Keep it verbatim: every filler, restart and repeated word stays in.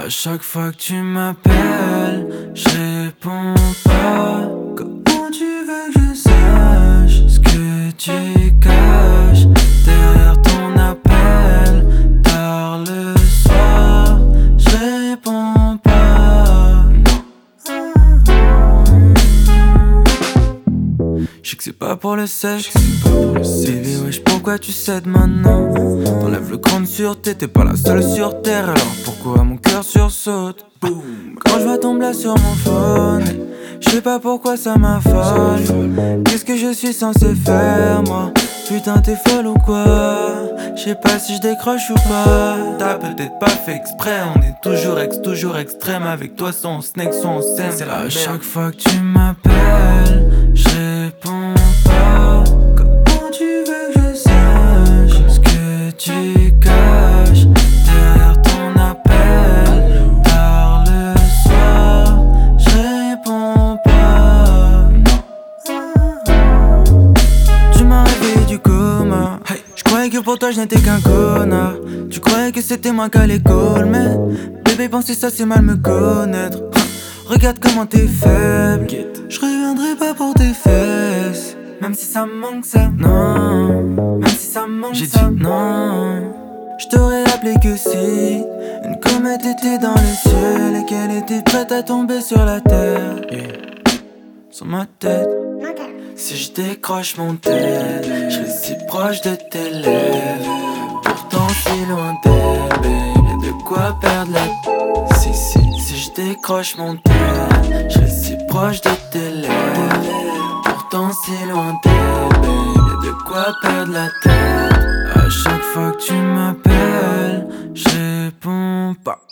À chaque fois que tu m'appelles, je réponds pas. Comment tu veux que je sache ce que tu caches derrière ton appel? Tard le soir, je réponds pas. J'sais que c'est pas pour le sexe, bébé wesh pourquoi tu cèdes maintenant? T'enlèves le cran de sûreté, t'es pas la seule sur terre. Alors pourquoi mon cœur sursaute quand je vois ton blast sur mon phone? J'sais pas pourquoi ça m'affole. Qu'est-ce que je suis censé faire moi? Putain t'es folle ou quoi? J'sais pas si je décroche ou pas. T'as peut-être pas fait exprès. On est toujours ex, toujours extrême. Avec toi soit on snake, soit on s'aime. C'est à chaque fois que tu m'appelles, je réponds pas. Comment tu veux que je sache ce que tu caches derrière ton appel? Tard le soir, je réponds pas. Tu m'as réveillé du coma. Hey. Je croyais que pour toi je n'étais qu'un connard. Tu croyais que c'était moi qu'à l'école. Mais bébé penser ça c'est mal me connaître. Regarde comment t'es faible. Je reviendrai pas pour tes fesses. Même si ça me manque ça. Non. Même si ça me manque j'ai ça. Dit non. Je t'aurais appelé que si une comète était dans le ciel et qu'elle était prête à tomber sur la terre. Yeah. Sur ma tête. Si je décroche mon tête, je suis si proche de tes lèvres, pourtant si loin d'elle, baby, de quoi perdre la. Si, si, si je décroche mon tête, je suis si proche de tes lèvres, pourtant si loin d'elle, baby, de quoi perdre la tête. À chaque fois que tu m'appelles, je réponds pas.